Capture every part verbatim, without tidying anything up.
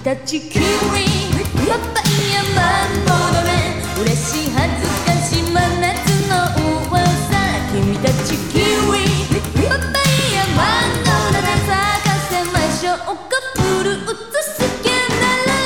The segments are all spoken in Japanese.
たちキウイパパイヤマンゴーのね嬉しい恥ずかしい真夏の噂君たちキウイパパイヤマンゴーのね咲かせましょうかフルーツスキャンダル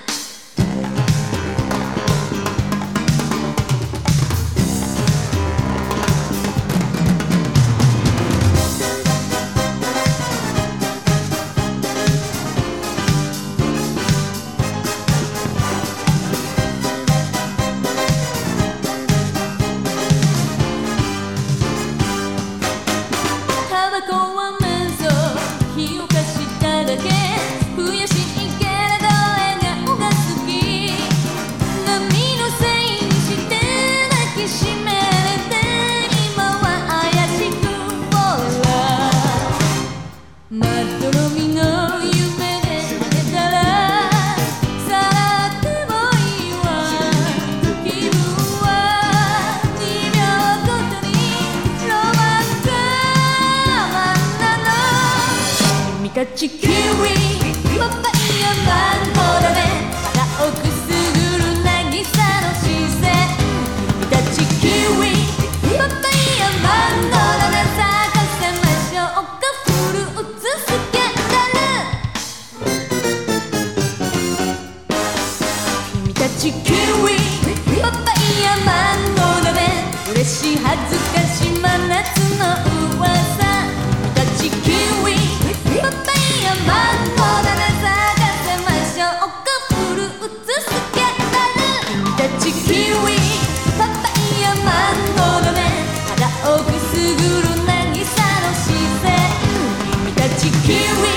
タバコは面相火を貸しただけ悔しいけれど笑顔が好き波のせいにして抱きしめれて今は怪しくフォーラーまどろみの夢で寝たらさらってもいいわ気分はにびょうごとにロマンタ君たちキウイパパイヤマンゴーだね肌をくすぐる渚の視線君たちキウイパパイヤマンゴーだね咲かせましょうかフルーツスキャンダル君たちキウイパパイヤマンゴーだね嬉しい恥ずかしい真夏の噂君たちキウイパパイヤマンゴーだね咲かせましょうかフルーツスキャンダル君たちキウイパパイヤマンゴーだね肌をくすぐる渚の視線君たちキウイ